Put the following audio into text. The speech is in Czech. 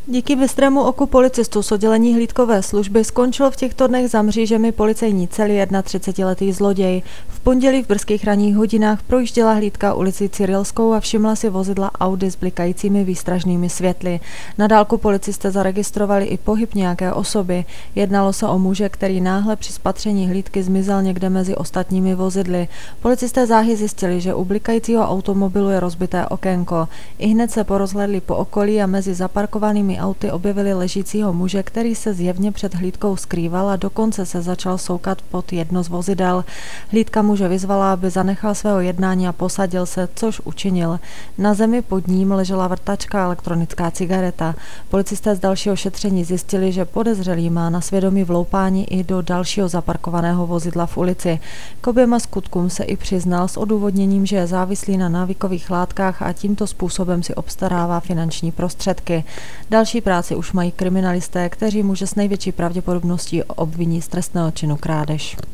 Díky bystrému oku policistů z oddělení hlídkové služby skončil v těchto dnech za mřížemi policejní celý 31letý zloděj. V pondělí v brzkých ranních hodinách projížděla hlídka ulici Cyrilskou a všimla si vozidla Audi s blikajícími výstražnými světly. Na dálku policisté zaregistrovali i pohyb nějaké osoby. Jednalo se o muže, který náhle při spatření hlídky zmizel někde mezi ostatními vozidly. Policisté záhy zjistili, že u blikajícího automobilu je rozbité okénko. Ihned se porozhlédli po okolí a mezi zaparkovanými auty objevili ležícího muže, který se zjevně před hlídkou skrýval a dokonce se začal soukat pod jedno z vozidel. Hlídka muže vyzvala, aby zanechal svého jednání a posadil se, což učinil. Na zemi pod ním ležela vrtačka a elektronická cigareta. Policisté z dalšího šetření zjistili, že podezřelý má na svědomí vloupání i do dalšího zaparkovaného vozidla v ulici. K oběma skutkům se i přiznal s odůvodněním, že je závislý na návykových látkách a tímto způsobem si obstarává finanční prostředky. Další práci už mají kriminalisté, kteří muže s největší pravděpodobností obviní z trestného činu krádež.